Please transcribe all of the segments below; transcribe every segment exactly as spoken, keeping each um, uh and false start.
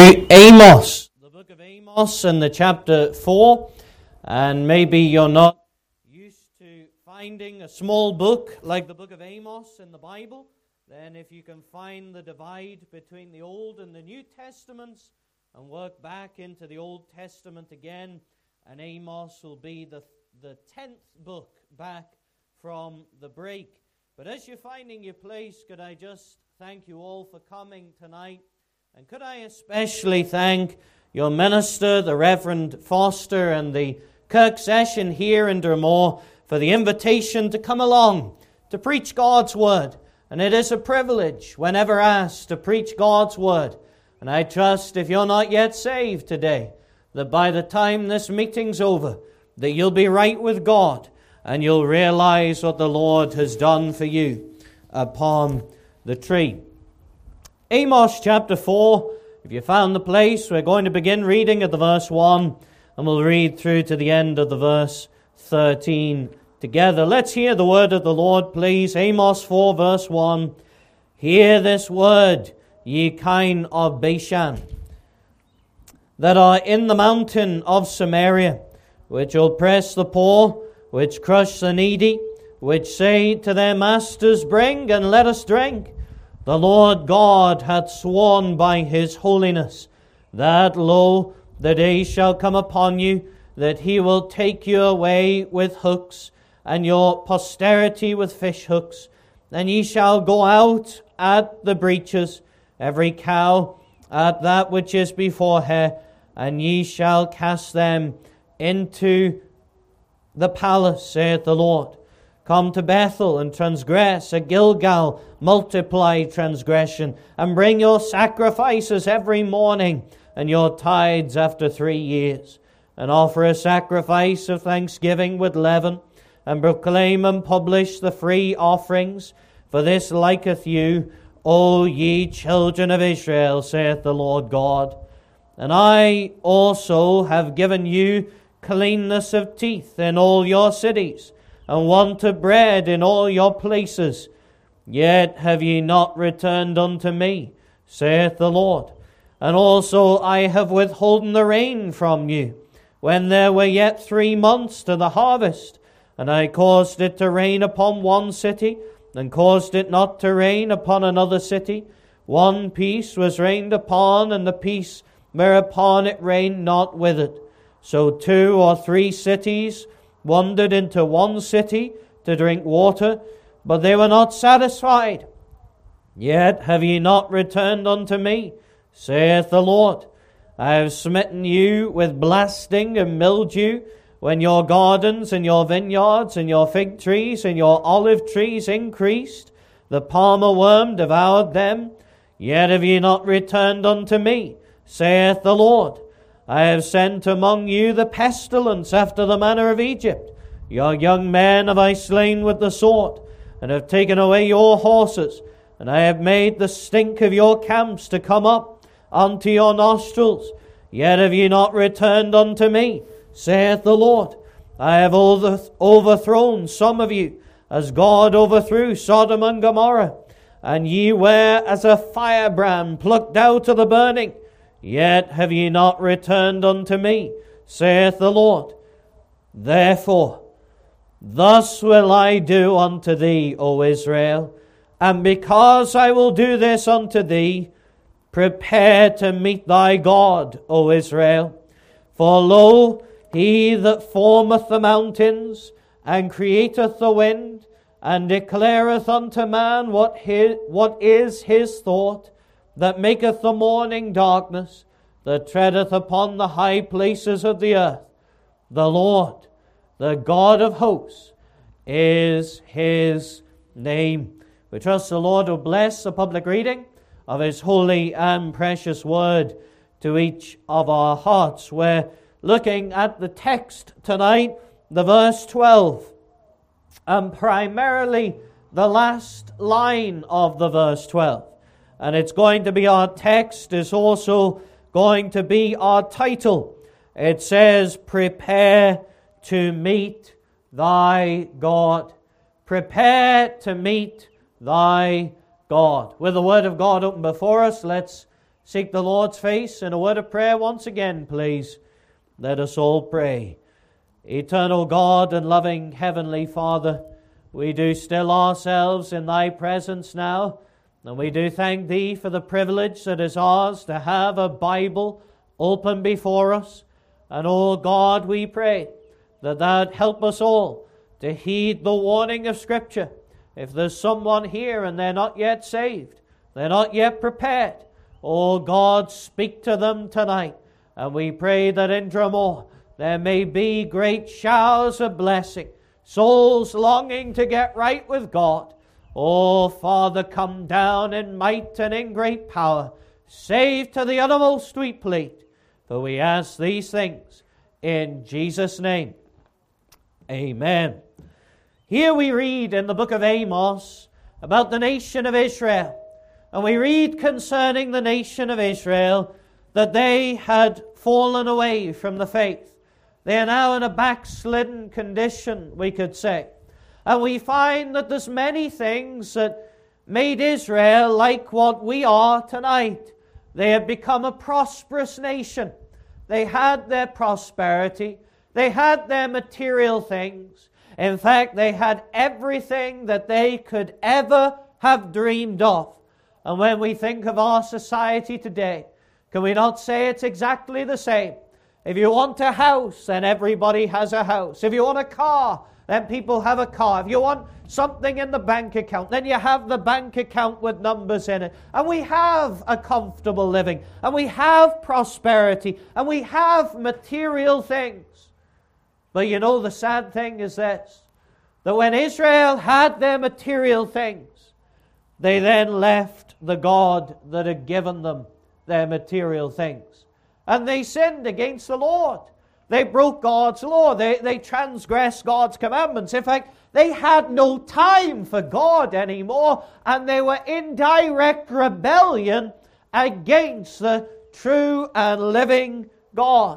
Amos, the book of Amos in the chapter four, and maybe you're not used to finding a small book like the book of Amos in the Bible, then if you can find the divide between the Old and the New Testaments and work back into the Old Testament again, and Amos will be the, the tenth book back from the break. But as you're finding your place, could I just thank you all for coming tonight? And could I especially thank your minister, the Reverend Foster, and the Kirk session here in Dromore for the invitation to come along to preach God's Word. And it is a privilege, whenever asked, to preach God's Word. And I trust if you're not yet saved today, that by the time this meeting's over, that you'll be right with God and you'll realize what the Lord has done for you upon the tree. Amos chapter four, if you found the place, we're going to begin reading at the verse one, and we'll read through to the end of the verse thirteen together. Let's hear the word of the Lord, please. Amos four, verse one. Hear this word, ye kine of Bashan, that are in the mountain of Samaria, which oppress the poor, which crush the needy, which say to their masters, bring and let us drink. The Lord God hath sworn by his holiness, that, lo, the day shall come upon you, that he will take you away with hooks, and your posterity with fish hooks. And ye shall go out at the breaches, every cow at that which is before her, and ye shall cast them into the palace, saith the Lord. Come to Bethel and transgress, at Gilgal multiply transgression, and bring your sacrifices every morning, and your tithes after three years, and offer a sacrifice of thanksgiving with leaven, and proclaim and publish the free offerings, for this liketh you, O ye children of Israel, saith the Lord God. And I also have given you cleanness of teeth in all your cities, and want of bread in all your places. Yet have ye not returned unto me, saith the Lord. And also I have withholden the rain from you, when there were yet three months to the harvest. And I caused it to rain upon one city, and caused it not to rain upon another city. One piece was rained upon, and the piece whereupon it rained not withered. So two or three cities wandered into one city to drink water, but they were not satisfied. Yet have ye not returned unto me, saith the Lord. I have smitten you with blasting and mildew, when your gardens and your vineyards and your fig trees and your olive trees increased. The palmer worm devoured them. Yet have ye not returned unto me, saith the Lord. I have sent among you the pestilence after the manner of Egypt. Your young men have I slain with the sword, and have taken away your horses. And I have made the stink of your camps to come up unto your nostrils. Yet have ye not returned unto me, saith the Lord. I have overthrown some of you, as God overthrew Sodom and Gomorrah. And ye were as a firebrand plucked out of the burning. Yet have ye not returned unto me, saith the Lord. Therefore, thus will I do unto thee, O Israel, and because I will do this unto thee, prepare to meet thy God, O Israel. For lo, he that formeth the mountains, and createth the wind, and declareth unto man what his, what is his thought, that maketh the morning darkness, that treadeth upon the high places of the earth. The Lord, the God of hosts, is his name. We trust the Lord will bless the public reading of his holy and precious word to each of our hearts. We're looking at the text tonight, the verse twelve, and primarily the last line of the verse twelve. And it's going to be our text, is also going to be our title. It says, prepare to meet thy God. Prepare to meet thy God. With the Word of God open before us, let's seek the Lord's face in a word of prayer once again, please. Let us all pray. Eternal God and loving Heavenly Father, we do still ourselves in Thy presence now, and we do thank Thee for the privilege that is ours to have a Bible open before us. And oh God, we pray that Thou'd help us all to heed the warning of Scripture. If there's someone here and they're not yet saved, they're not yet prepared, oh God, speak to them tonight. And we pray that in Dromore there may be great showers of blessing, souls longing to get right with God. Oh, Father, come down in might and in great power. Save to the uttermost, we plead. For we ask these things in Jesus' name. Amen. Here we read in the book of Amos about the nation of Israel. And we read concerning the nation of Israel that they had fallen away from the faith. They are now in a backslidden condition, we could say. And we find that there's many things that made Israel like what we are tonight. They had become a prosperous nation. They had their prosperity. They had their material things. In fact, they had everything that they could ever have dreamed of. And when we think of our society today, can we not say it's exactly the same? If you want a house, then everybody has a house. If you want a car, then people have a car. If you want something in the bank account, then you have the bank account with numbers in it. And we have a comfortable living. And we have prosperity. And we have material things. But you know, the sad thing is this, that when Israel had their material things, they then left the God that had given them their material things. And they sinned against the Lord. They broke God's law. They, they transgressed God's commandments. In fact, they had no time for God anymore, and they were in direct rebellion against the true and living God.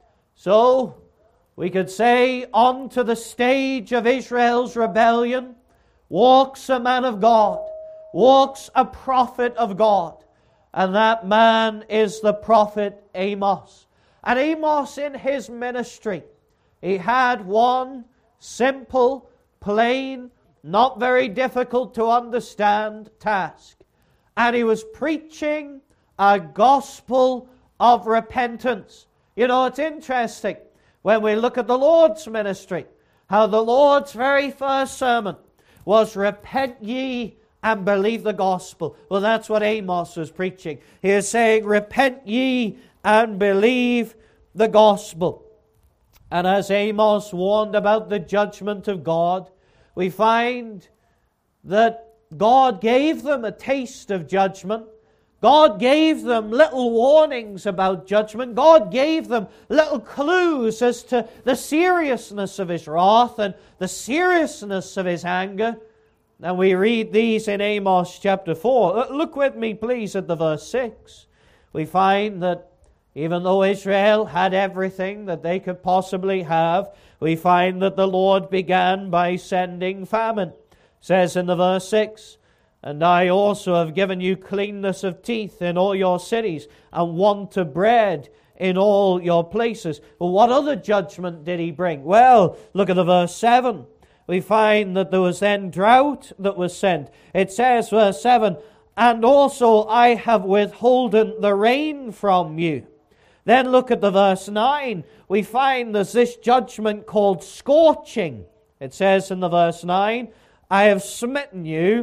So, we could say, onto the stage of Israel's rebellion walks a man of God, walks a prophet of God. And that man is the prophet Amos. And Amos, in his ministry, he had one simple, plain, not very difficult to understand task. And he was preaching a gospel of repentance. You know, it's interesting when we look at the Lord's ministry, how the Lord's very first sermon was, "Repent ye and believe the gospel." Well, that's what Amos was preaching. He is saying, repent ye and believe the gospel. And as Amos warned about the judgment of God, we find that God gave them a taste of judgment. God gave them little warnings about judgment. God gave them little clues as to the seriousness of His wrath and the seriousness of His anger. And we read these in Amos chapter four. Look with me, please, at the verse six. We find that even though Israel had everything that they could possibly have, we find that the Lord began by sending famine. It says in the verse six, "And I also have given you cleanness of teeth in all your cities, and want of bread in all your places." Well, what other judgment did He bring? Well, look at the verse seven. We find that there was then drought that was sent. It says, verse seven, "And also I have withholden the rain from you." Then look at the verse nine. We find there's this judgment called scorching. It says in the verse nine, "I have smitten you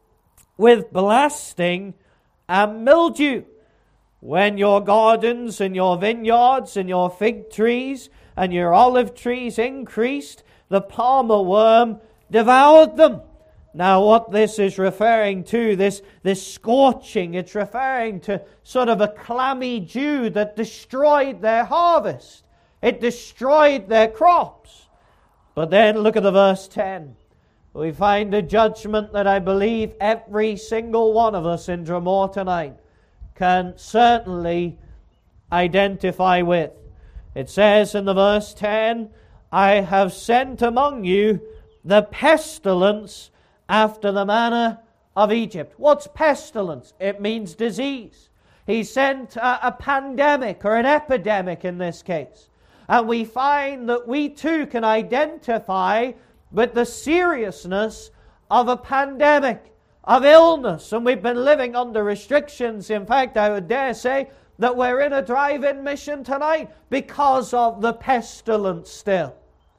with blasting and mildew. When your gardens and your vineyards and your fig trees and your olive trees increased, the palmer worm devoured them." Now what this is referring to, this, this scorching, it's referring to sort of a clammy dew that destroyed their harvest. It destroyed their crops. But then look at the verse ten. We find a judgment that I believe every single one of us in Dromore tonight can certainly identify with. It says in the verse ten, "I have sent among you the pestilence after the manner of Egypt." What's pestilence? It means disease. He sent a, a pandemic or an epidemic in this case. And we find that we too can identify with the seriousness of a pandemic, of illness. And we've been living under restrictions. In fact, I would dare say that we're in a drive-in mission tonight because of the pestilence still.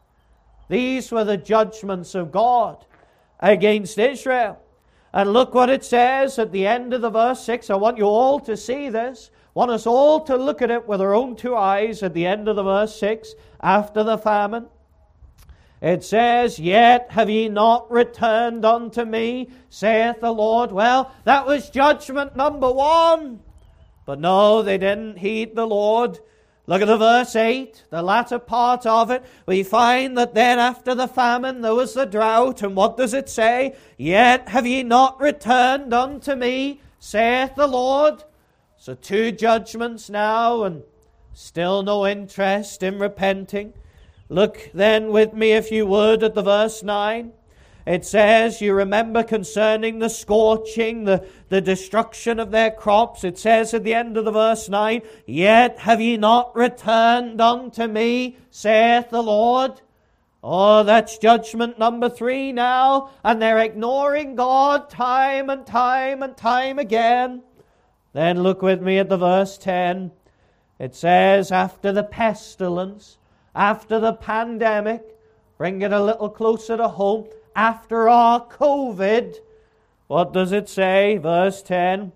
These were the judgments of God against Israel. And look what it says at the end of the verse six. I want you all to see this. I want us all to look at it with our own two eyes at the end of the verse six. After the famine, it says, "Yet have ye not returned unto me, saith the Lord." Well, that was judgment number one. But no, they didn't heed the Lord. Look at the verse eight, the latter part of it. We find that then after the famine there was the drought. And what does it say? "Yet have ye not returned unto me, saith the Lord." So two judgments now and still no interest in repenting. Look then with me, if you would, at the verse nine. It says, you remember concerning the scorching, the, the destruction of their crops. It says at the end of the verse nine, "Yet have ye not returned unto me, saith the Lord." Oh, that's judgment number three now. And they're ignoring God time and time and time again. Then look with me at the verse ten. It says, after the pestilence, after the pandemic, bring it a little closer to home, after our COVID, what does it say? Verse ten,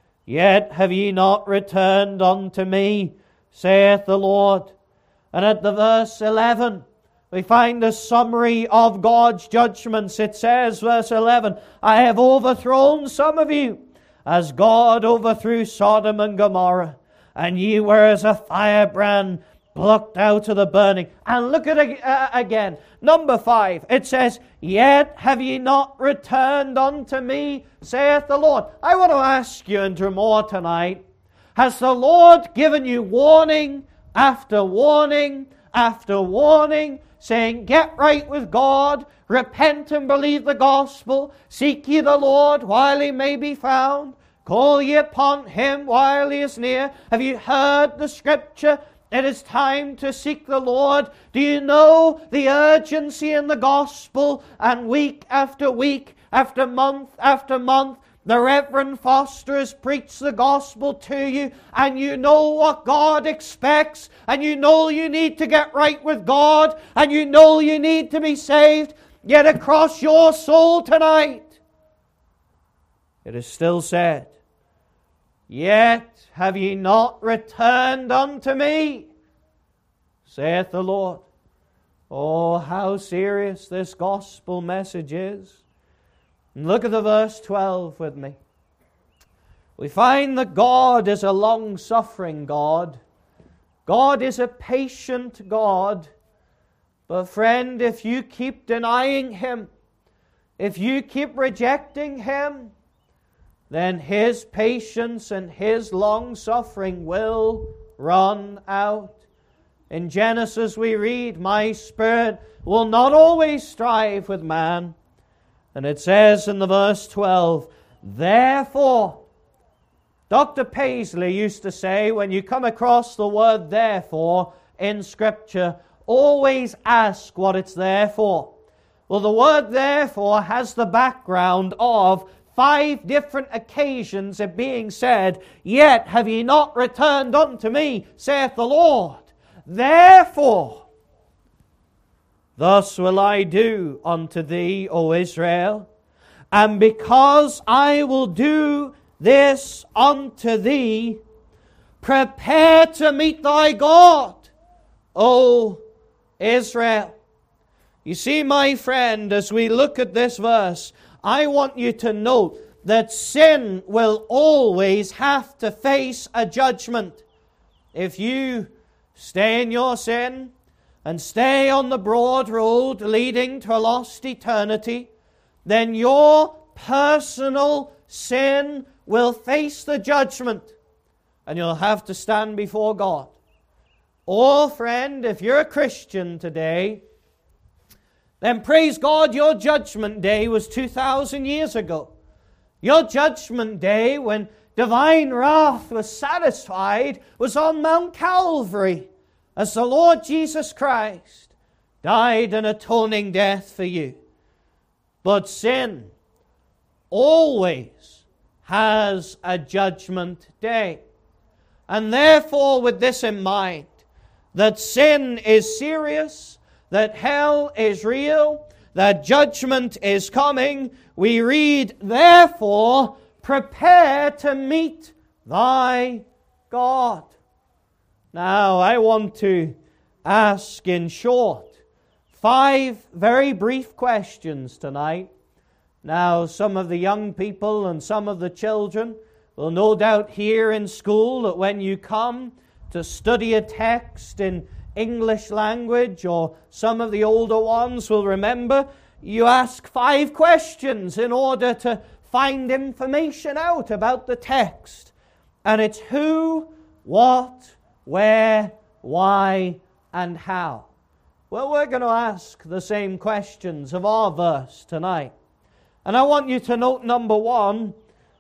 "Yet have ye not returned unto me, saith the Lord." And at the verse eleven, we find a summary of God's judgments. It says, verse eleven, "I have overthrown some of you, as God overthrew Sodom and Gomorrah, and ye were as a firebrand plucked out of the burning." And look at it uh, again. Number five, it says, "Yet have ye not returned unto me, saith the Lord." I want to ask you and draw more tonight. Has the Lord given you warning after warning after warning, saying, get right with God, repent and believe the gospel, seek ye the Lord while he may be found, call ye upon him while he is near? Have you heard the scripture? It is time to seek the Lord. Do you know the urgency in the gospel? And week after week, after month after month, the Reverend Foster has preached the gospel to you, and you know what God expects, and you know you need to get right with God, and you know you need to be saved. Yet across your soul tonight, it is still said, "Yet have ye not returned unto me, saith the Lord." Oh, how serious this gospel message is. And look at the verse twelve with me. We find that God is a long-suffering God. God is a patient God. But friend, if you keep denying him, if you keep rejecting him, then his patience and his long-suffering will run out. In Genesis we read, "My spirit will not always strive with man." And it says in the verse twelve, "Therefore," Doctor Paisley used to say, when you come across the word "therefore" in Scripture, always ask what it's there for. Well, the word "therefore" has the background of five different occasions of being said, "Yet have ye not returned unto me, saith the Lord. Therefore, thus will I do unto thee, O Israel. And because I will do this unto thee, prepare to meet thy God, O Israel." You see, my friend, as we look at this verse, I want you to note that sin will always have to face a judgment. If you stay in your sin and stay on the broad road leading to a lost eternity, then your personal sin will face the judgment, and you'll have to stand before God. Or, friend, if you're a Christian today, then praise God, your judgment day was two thousand years ago. Your judgment day when divine wrath was satisfied was on Mount Calvary, as the Lord Jesus Christ died an atoning death for you. But sin always has a judgment day. And therefore, with this in mind, that sin is serious, that hell is real, that judgment is coming, we read, therefore, prepare to meet thy God. Now, I want to ask in short five very brief questions tonight. Now, some of the young people and some of the children will no doubt hear in school that when you come to study a text in English language, or some of the older ones will remember, you ask five questions in order to find information out about the text. And it's who, what, where, why, and how. Well, we're going to ask the same questions of our verse tonight. And I want you to note, number one,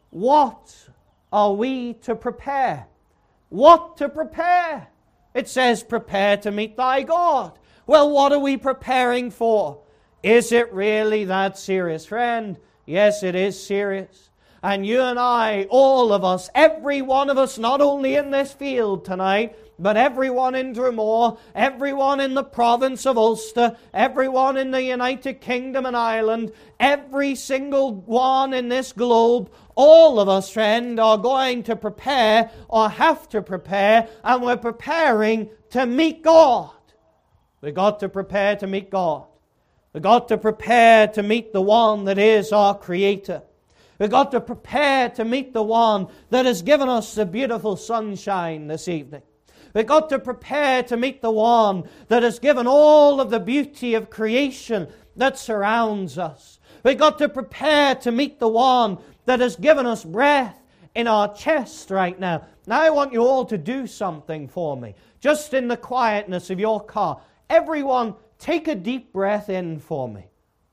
what are we to prepare? What to prepare? It says, prepare to meet thy God. Well, what are we preparing for? Is it really that serious, friend? Yes, it is serious. And you and I, all of us, every one of us, not only in this field tonight, but everyone in Dromore, everyone in the province of Ulster, everyone in the United Kingdom and Ireland, every single one in this globe, all of us, friend, are going to prepare or have to prepare, and we're preparing to meet God. We've got to prepare to meet God. We've got to prepare to meet the one that is our Creator. We've got to prepare to meet the one that has given us the beautiful sunshine this evening. We've got to prepare to meet the one that has given all of the beauty of creation that surrounds us. We've got to prepare to meet the one that has given us breath in our chest right now. Now I want you all to do something for me. Just in the quietness of your car. Everyone, take a deep breath in for me.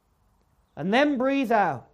And then breathe out.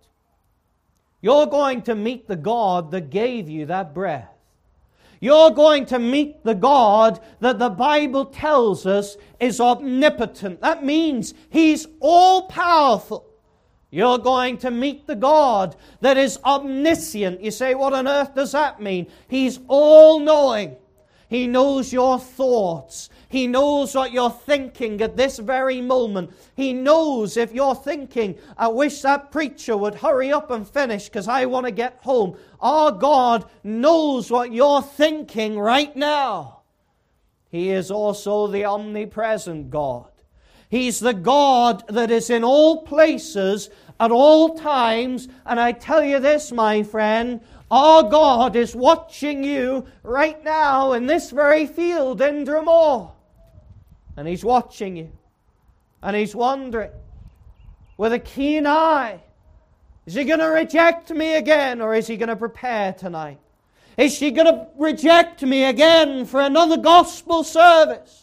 You're going to meet the God that gave you that breath. You're going to meet the God that the Bible tells us is omnipotent. That means He's all-powerful. You're going to meet the God that is omniscient. You say, what on earth does that mean? He's all-knowing. He knows your thoughts. He knows what you're thinking at this very moment. He knows if you're thinking, I wish that preacher would hurry up and finish because I want to get home. Our God knows what you're thinking right now. He is also the omnipresent God. He's the God that is in all places at all times. And I tell you this, my friend, our God is watching you right now in this very field in Dromore. And He's watching you. And He's wondering, with a keen eye, is He going to reject me again, or is He going to prepare tonight? Is she going to reject me again for another gospel service?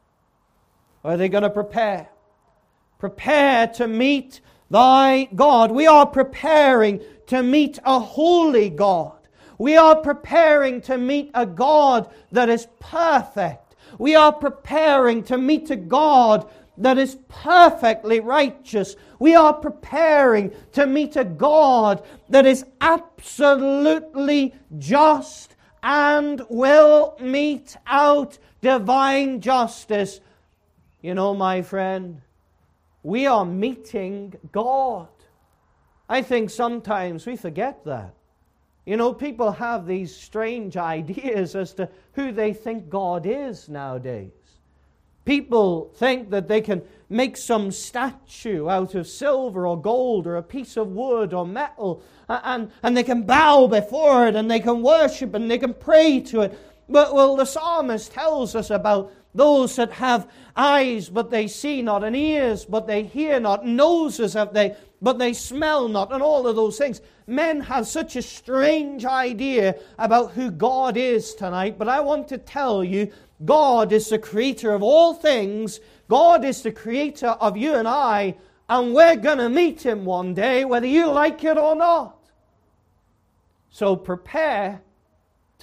Or are they going to prepare? Prepare to meet thy God. We are preparing to meet a holy God. We are preparing to meet a God that is perfect. We are preparing to meet a God that is perfectly righteous. We are preparing to meet a God that is absolutely just and will mete out divine justice. You know, my friend, we are meeting God. I think sometimes we forget that. You know, people have these strange ideas as to who they think God is nowadays. People think that they can make some statue out of silver or gold or a piece of wood or metal, and, and they can bow before it and they can worship and they can pray to it. But, well, the psalmist tells us about those that have eyes but they see not, and ears but they hear not, noses have they but they smell not, and all of those things. Men have such a strange idea about who God is tonight, but I want to tell you, God is the creator of all things. God is the creator of you and I, and we're going to meet Him one day, whether you like it or not. So prepare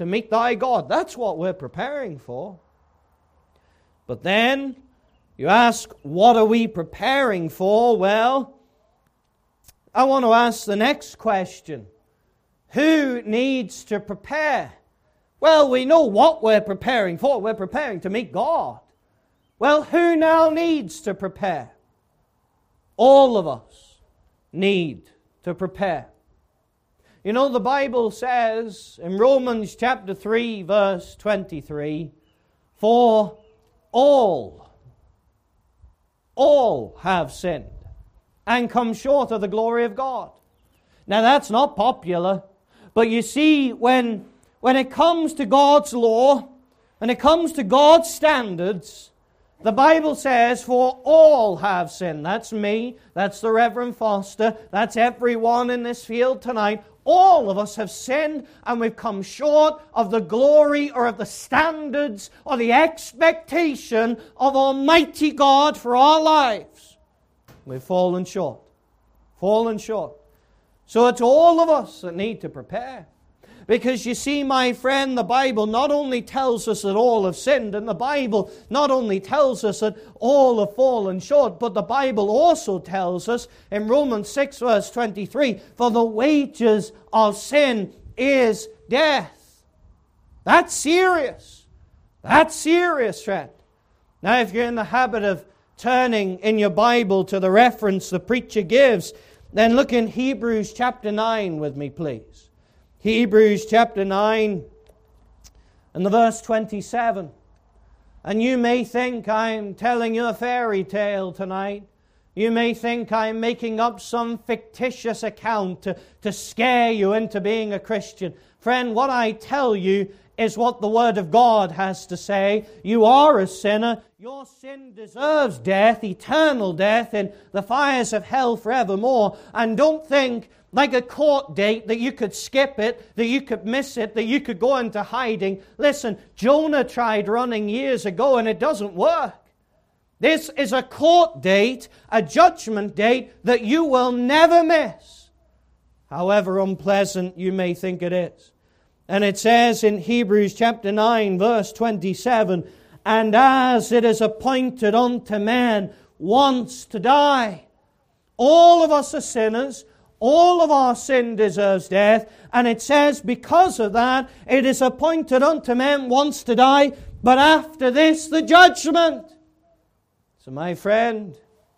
to meet thy God. That's what we're preparing for. But then you ask, what are we preparing for? Well, I want to ask the next question. Who needs to prepare? Well, we know what we're preparing for. We're preparing to meet God. Well, who now needs to prepare? All of us need to prepare. You know, the Bible says in Romans chapter three, verse twenty-three, for all, all have sinned and come short of the glory of God. Now, that's not popular, but you see, when, when it comes to God's law, when it comes to God's standards, the Bible says, for all have sinned. That's me, that's the Reverend Foster, that's everyone in this field tonight. All of us have sinned and we've come short of the glory or of the standards or the expectation of Almighty God for our lives. We've fallen short. Fallen short. So it's all of us that need to prepare. Because you see, my friend, the Bible not only tells us that all have sinned, and the Bible not only tells us that all have fallen short, but the Bible also tells us in Romans six, verse twenty-three, for the wages of sin is death. That's serious. That's serious, friend. Now, if you're in the habit of turning in your Bible to the reference the preacher gives, then look in Hebrews chapter nine with me, please. Hebrews chapter nine and the verse twenty-seven. And you may think I'm telling you a fairy tale tonight. You may think I'm making up some fictitious account to, to scare you into being a Christian. Friend, what I tell you is what the Word of God has to say. You are a sinner. Your sin deserves death, eternal death, in the fires of hell forevermore. And don't think, like a court date, that you could skip it, that you could miss it, that you could go into hiding. Listen, Jonah tried running years ago and it doesn't work. This is a court date, a judgment date that you will never miss, however unpleasant you may think it is. And it says in Hebrews chapter nine, verse twenty-seven, and as it is appointed unto man once to die. All of us are sinners. All of our sin deserves death. And it says, because of that, it is appointed unto men once to die, but after this, the judgment. So my friend,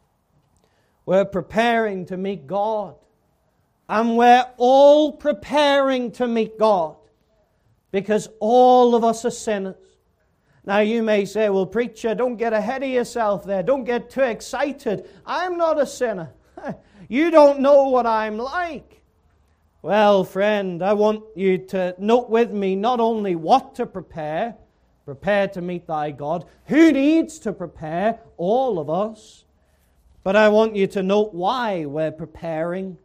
we're preparing to meet God. And we're all preparing to meet God, because all of us are sinners. Now you may say, well, preacher, don't get ahead of yourself there. Don't get too excited. I'm not a sinner. You don't know what I'm like. Well, friend, I want you to note with me not only what to prepare, prepare to meet thy God. Who needs to prepare? All of us. But I want you to note why we're preparing.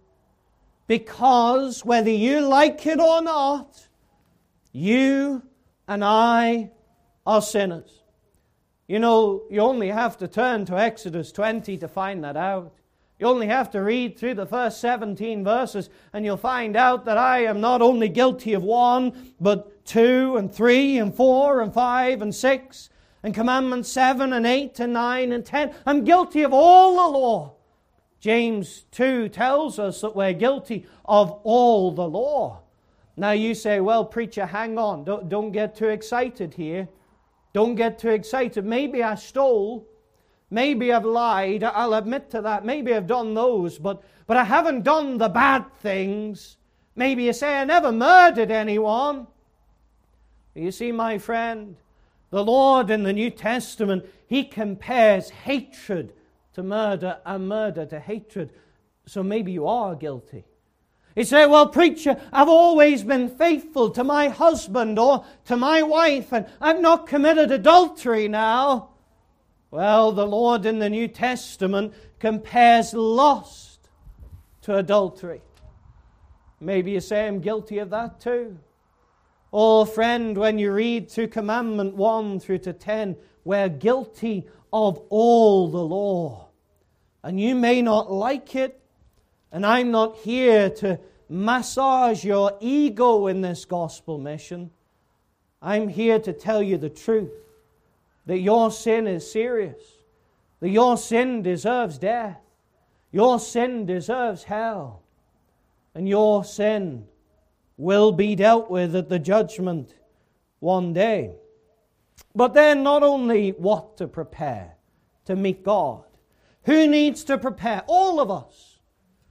Because whether you like it or not, you and I are sinners. You know, you only have to turn to Exodus twenty to find that out. You only have to read through the first seventeen verses and you'll find out that I am not only guilty of one, but two and three and four and five and six and commandments seven and eight and nine and ten. I'm guilty of all the law. James two tells us that we're guilty of all the law. Now you say, well, preacher, hang on. Don't, don't get too excited here. Don't get too excited. Maybe I stole. Maybe I've lied. I'll admit to that. Maybe I've done those, but, but I haven't done the bad things. Maybe you say I never murdered anyone. You see, my friend, the Lord in the New Testament, He compares hatred to murder and murder to hatred. So maybe you are guilty. You say, well, preacher, I've always been faithful to my husband or to my wife, and I've not committed adultery now. Well, the Lord in the New Testament compares lust to adultery. Maybe you say, I'm guilty of that too. Oh, friend, when you read through Commandment one through to ten, we're guilty of all the law. And you may not like it, and I'm not here to massage your ego in this gospel mission. I'm here to tell you the truth, that your sin is serious, that your sin deserves death, your sin deserves hell, and your sin will be dealt with at the judgment one day. But then not only what to prepare to meet God. Who needs to prepare? All of us.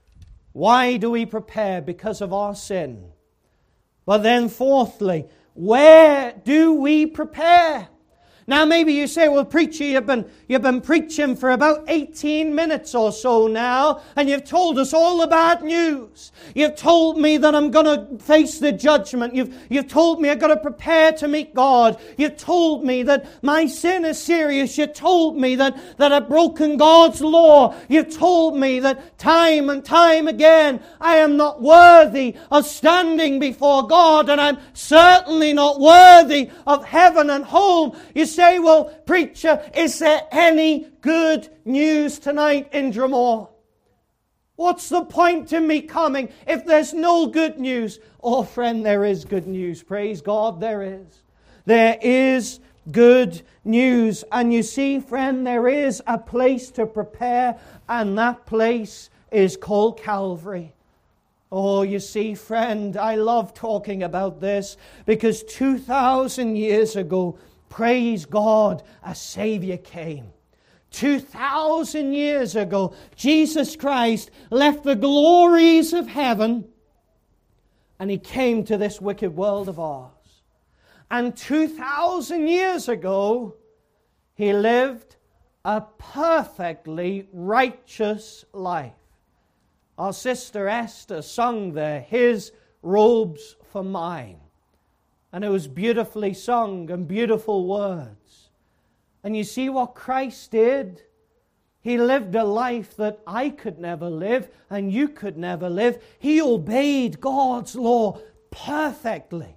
Why do we prepare? Because of our sin. But then fourthly, where do we prepare? Now maybe you say, well, preacher, you've been, you've been preaching for about eighteen minutes or so now, and you've told us all the bad news. You've told me that I'm going to face the judgment. You've, you've told me I've got to prepare to meet God. You've told me that my sin is serious. You've told me that, that I've broken God's law. You've told me that time and time again I am not worthy of standing before God, and I'm certainly not worthy of heaven and home. You say, well, preacher, is there any good news tonight in Dromore? What's the point in me coming if there's no good news? Oh, friend, there is good news. Praise God, there is. There is good news. And you see, friend, there is a place to prepare, and that place is called Calvary. Oh, you see, friend, I love talking about this because two thousand years ago, praise God, a Savior came. Two thousand years ago, Jesus Christ left the glories of heaven and He came to this wicked world of ours. And two thousand years ago, He lived a perfectly righteous life. Our sister Esther sung there, His robes for mine. And it was beautifully sung and beautiful words. And you see what Christ did? He lived a life that I could never live and you could never live. He obeyed God's law perfectly.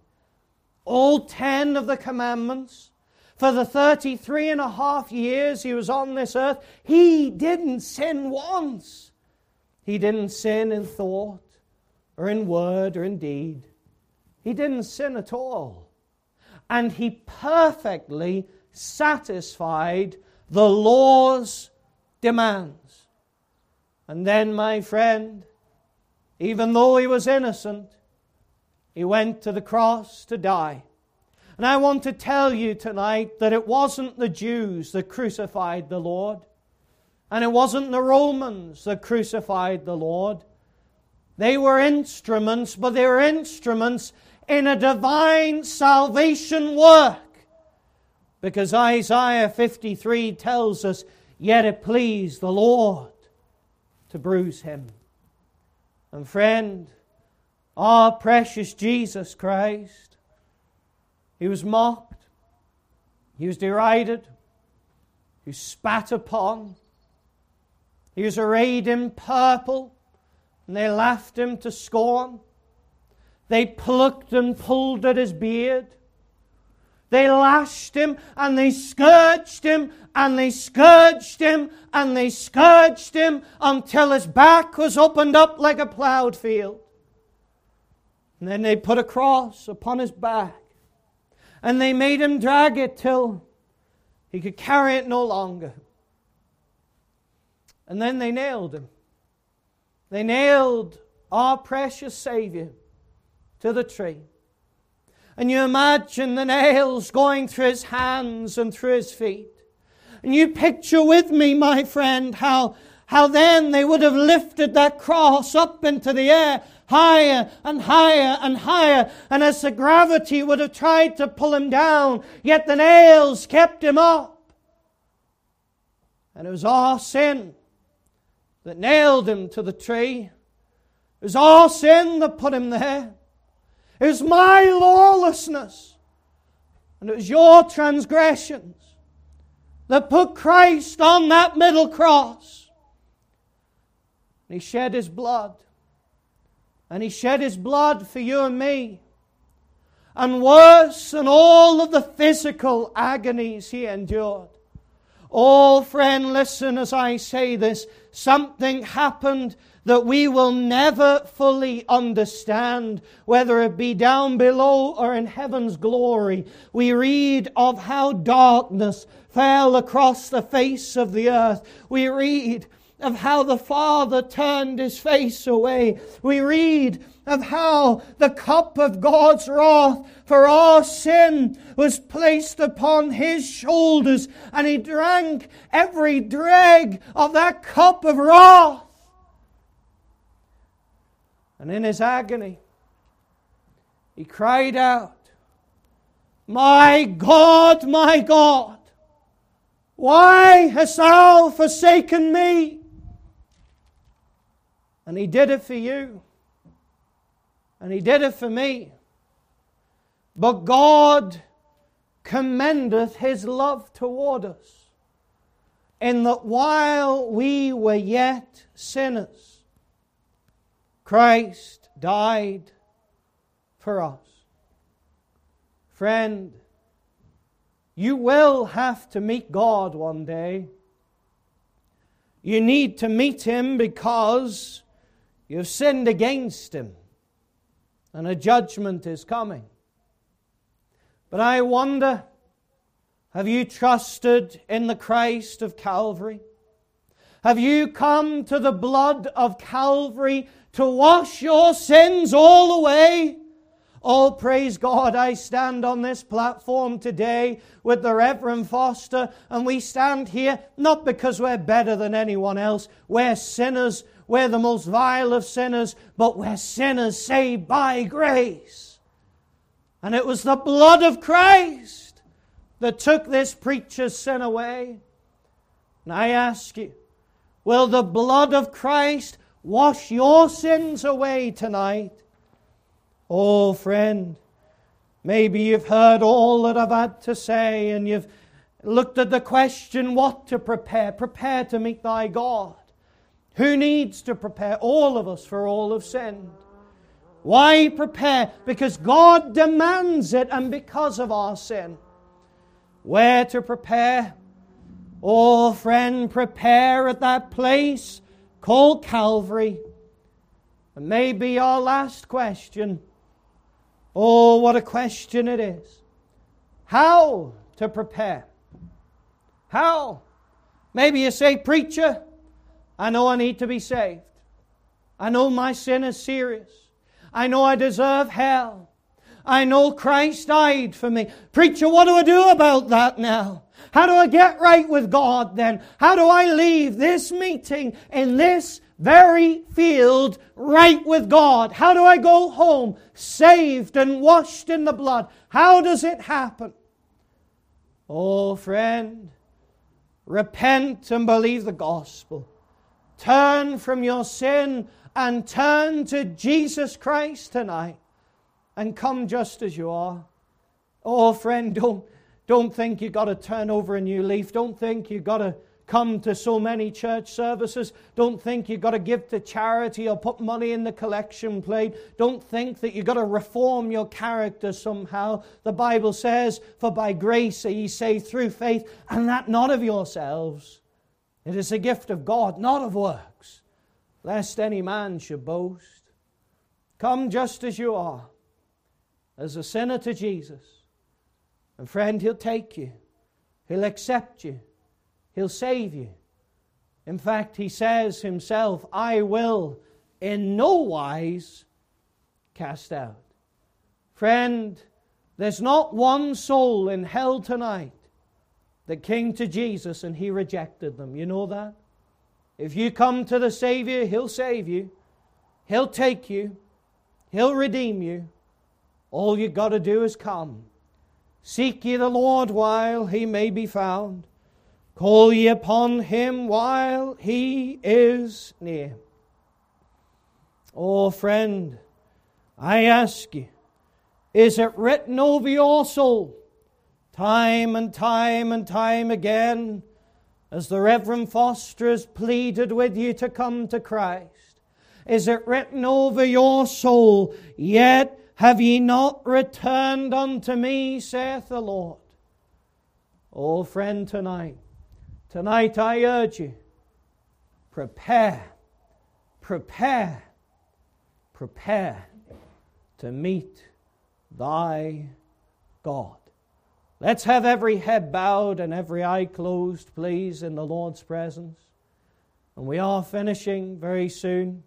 All ten of the commandments. For the thirty-three and a half years He was on this earth, He didn't sin once. He didn't sin in thought or in word or in deed. He didn't sin at all. And He perfectly satisfied the law's demands. And then, my friend, even though He was innocent, He went to the cross to die. And I want to tell you tonight that it wasn't the Jews that crucified the Lord. And it wasn't the Romans that crucified the Lord. They were instruments, but they were instruments in a divine salvation work. Because Isaiah fifty-three tells us, yet it pleased the Lord to bruise Him. And friend, our precious Jesus Christ, He was mocked, He was derided, He was spat upon, He was arrayed in purple, and they laughed Him to scorn. They plucked and pulled at His beard. They lashed Him and they scourged Him and they scourged Him and they scourged Him until His back was opened up like a plowed field. And then they put a cross upon His back and they made Him drag it till He could carry it no longer. And then they nailed Him. They nailed our precious Savior to the tree. And you imagine the nails going through His hands and through His feet. And you picture with me, my friend, how, how then they would have lifted that cross up into the air, higher and higher and higher. And as the gravity would have tried to pull Him down, yet the nails kept Him up. And it was our sin that nailed Him to the tree. It was our sin that put Him there. It was my lawlessness and it was your transgressions that put Christ on that middle cross. And He shed His blood. And He shed His blood for you and me. And worse than all of the physical agonies He endured, Oh, friend, listen as I say this. Something happened that we will never fully understand, whether it be down below or in heaven's glory. We read of how darkness fell across the face of the earth. We read of how the Father turned His face away. We read of how the cup of God's wrath for our sin was placed upon His shoulders, and He drank every dreg of that cup of wrath. And in His agony, He cried out, "My God, my God, why hast Thou forsaken me?" And He did it for you. And He did it for me. But God commendeth His love toward us, in that while we were yet sinners, Christ died for us. Friend, you will have to meet God one day. You need to meet Him because you've sinned against Him, and a judgment is coming. But I wonder, have you trusted in the Christ of Calvary? Have you come to the blood of Calvary to wash your sins all away? Oh, praise God, I stand on this platform today with the Reverend Foster, and we stand here not because we're better than anyone else. We're sinners. We're the most vile of sinners, but we're sinners saved by grace. And it was the blood of Christ that took this preacher's sin away. And I ask you, will the blood of Christ wash your sins away tonight? Oh, friend, maybe you've heard all that I've had to say, and you've looked at the question, what to prepare? Prepare to meet thy God. Who needs to prepare? All of us, for all have sinned. Why prepare? Because God demands it, and because of our sin. Where to prepare? Oh, friend, prepare at that place called Calvary. And maybe our last question. Oh, what a question it is. How to prepare? How? Maybe you say, preacher, I know I need to be saved. I know my sin is serious. I know I deserve hell. I know Christ died for me. Preacher, what do I do about that now? How do I get right with God then? How do I leave this meeting in this very field right with God? How do I go home saved and washed in the blood? How does it happen? Oh, friend, repent and believe the gospel. Turn from your sin and turn to Jesus Christ tonight and come just as you are. Oh, friend, don't, don't think you've got to turn over a new leaf. Don't think you've got to come to so many church services. Don't think you've got to give to charity or put money in the collection plate. Don't think that you've got to reform your character somehow. The Bible says, for by grace are ye saved through faith, and that not of yourselves. It is a gift of God, not of works, lest any man should boast. Come just as you are, as a sinner to Jesus. And friend, He'll take you. He'll accept you. He'll save you. In fact, He says Himself, I will in no wise cast out. Friend, there's not one soul in hell tonight that came to Jesus and He rejected them. You know that? If you come to the Savior, He'll save you. He'll take you. He'll redeem you. All you've got to do is come. Seek ye the Lord while He may be found. Call ye upon Him while He is near. Oh, friend, I ask you, is it written over your soul, time and time and time again, as the Reverend Foster has pleaded with you to come to Christ? Is it written over your soul, yet have ye not returned unto me, saith the Lord? Oh, friend, tonight, Tonight I urge you, prepare, prepare, prepare to meet thy God. Let's have every head bowed and every eye closed, please, in the Lord's presence. And we are finishing very soon.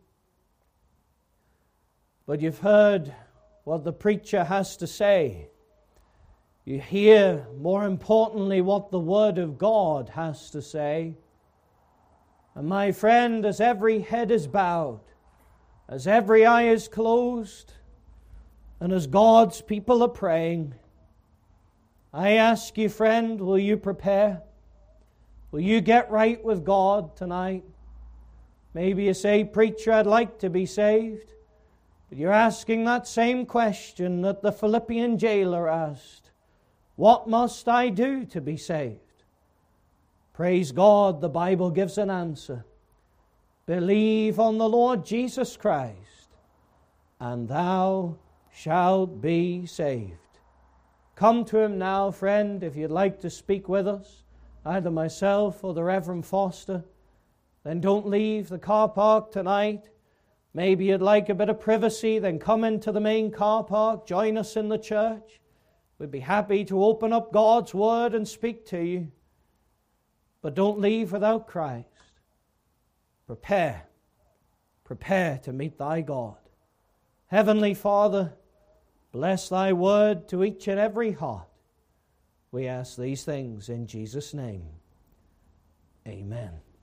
But you've heard what the preacher has to say. You hear, more importantly, what the Word of God has to say. And my friend, as every head is bowed, as every eye is closed, and as God's people are praying, I ask you, friend, will you prepare? Will you get right with God tonight? Maybe you say, preacher, I'd like to be saved. But you're asking that same question that the Philippian jailer asked. What must I do to be saved? Praise God, the Bible gives an answer. Believe on the Lord Jesus Christ, and thou shalt be saved. Come to Him now, friend, if you'd like to speak with us, either myself or the Reverend Foster. Then don't leave the car park tonight. Maybe you'd like a bit of privacy, then come into the main car park, join us in the church. We'd be happy to open up God's Word and speak to you. But don't leave without Christ. Prepare, prepare to meet thy God. Heavenly Father, bless thy word to each and every heart. We ask these things in Jesus' name. Amen.